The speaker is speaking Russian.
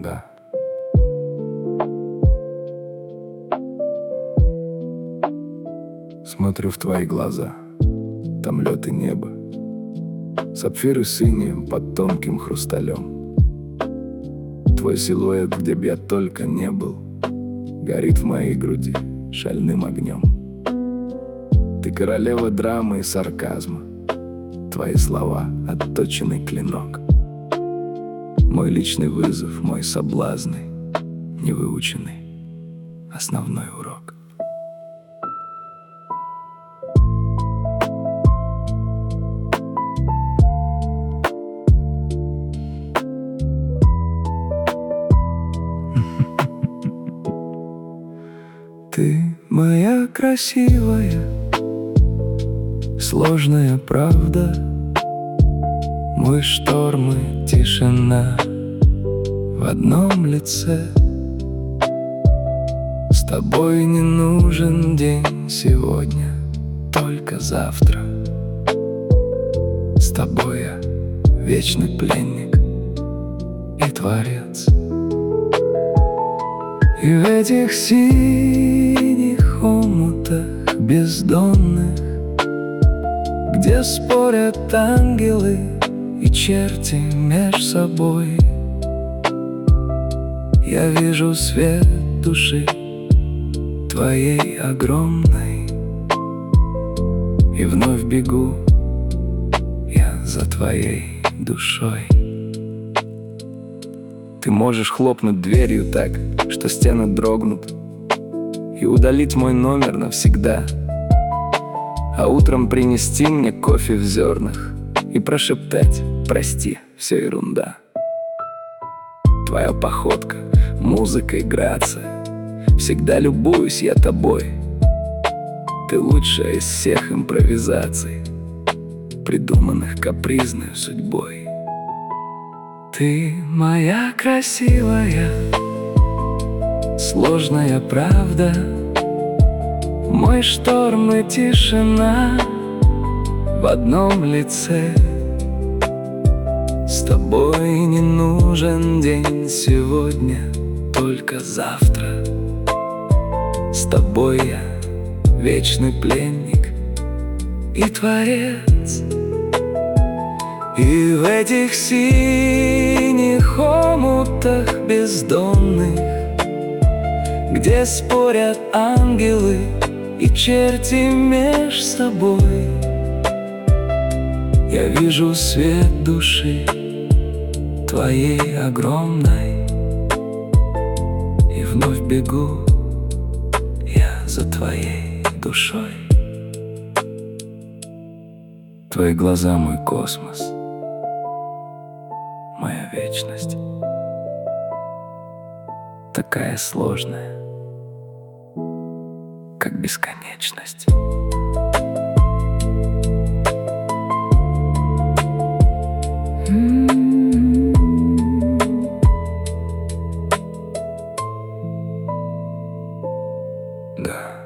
Да. Смотрю в твои глаза, там лед и небо, сапфиры синие под тонким хрусталем. Твой силуэт, где б я только не был, горит в моей груди шальным огнем. Ты королева драмы и сарказма, твои слова — отточенный клинок. Мой личный вызов, мой соблазный, невыученный основной урок. Ты моя красивая, сложная правда, мой шторм и тишина в одном лице. С тобой не нужен день сегодня, только завтра. С тобой я вечный пленник и творец. И в этих синих омутах бездонных, где спорят ангелы и черти меж собой, я вижу свет души твоей огромной, и вновь бегу я за твоей душой. Ты можешь хлопнуть дверью так, что стены дрогнут, и удалить мой номер навсегда, а утром принести мне кофе в зернах и прошептать: прости, все ерунда. Твоя походка, музыка и грация, всегда любуюсь я тобой. Ты лучшая из всех импровизаций, придуманных капризной судьбой. Ты моя красивая, сложная правда, мой шторм и тишина в одном лице. С тобой не нужен день сегодня, только завтра. С тобой я вечный пленник и творец. И в этих синих омутах бездонных, где спорят ангелы и черти меж собой, я вижу свет души твоей огромной, и вновь бегу я за твоей душой. Твои глаза — мой космос, моя вечность, такая сложная, как бесконечность. Да.